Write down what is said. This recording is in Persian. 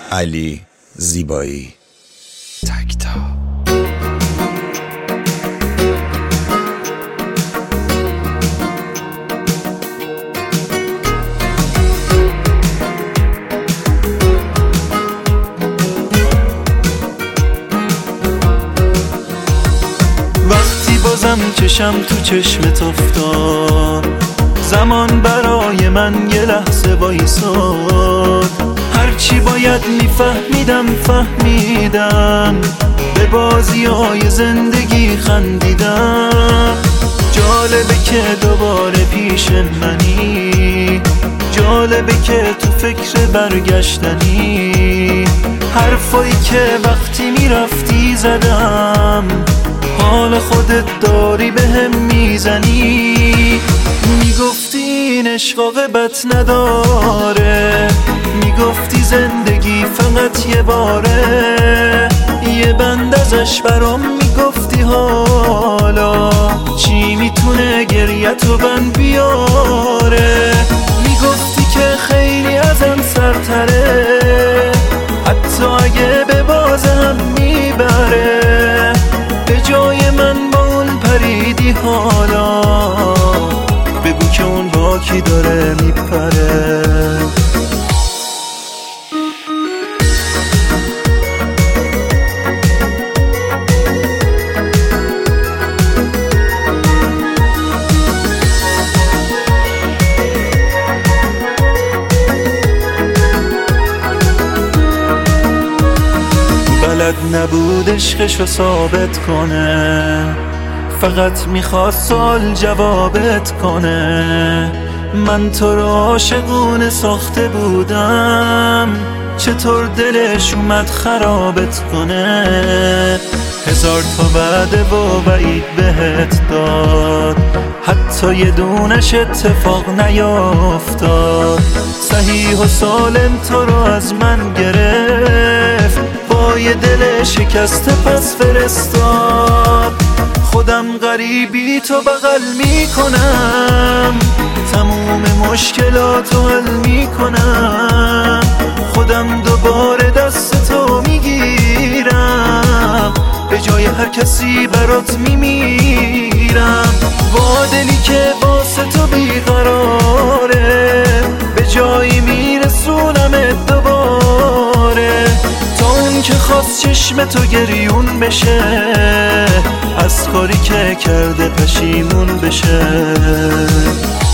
علی زیبایی تکتا. وقتی بازم چشم تو چشمت افتاد، زمان برای من یه لحظه وایساد. هرچی باید میفهمیدم فهمیدم، به بازیای زندگی خندیدم. جالبه که دوباره پیش منی، جالبه که تو فکر برگشتنی. حرفایی که وقتی میرفتی زدم، حال خودت داری بهم میزنی. میگفتی این عشق عاقبت نداره، میگفتی زندگی فقط یه باره. یه بند ازش برام میگفتی حالا چی میتونه گریه‌تو بند بیاره. میگفتی که خیلی ازم سرتره، حتی اگه به باز هم میبره. به جای من با اون پریدی حالا، بگو که اون با کی داره میپره. بلد نبود عشقشو ثابت کنه، فقط میخواست سال جوابت کنه. من تو رو عاشقونه ساخته بودم، چطور دلش اومد خرابت کنه. هزار تا وعده و وعید بهت داد، حتی یه دونش اتفاق نیافتاد. صحیح و سالم تو رو از من گرفت، با یه دل شکسته پس فرستاد. خودم غریبی تو بغل میکنم، تموم مشکلاتو حل میکنم. خودم دوباره دست تو میگیرم، به جای هر کسی برات میمیرم. با دلی که واسه تو بیقراره، به جایی میرسونم دوباره. تا اون که خواست چشم تو گریون بشه، از کاری که کرده پشیمون بشه.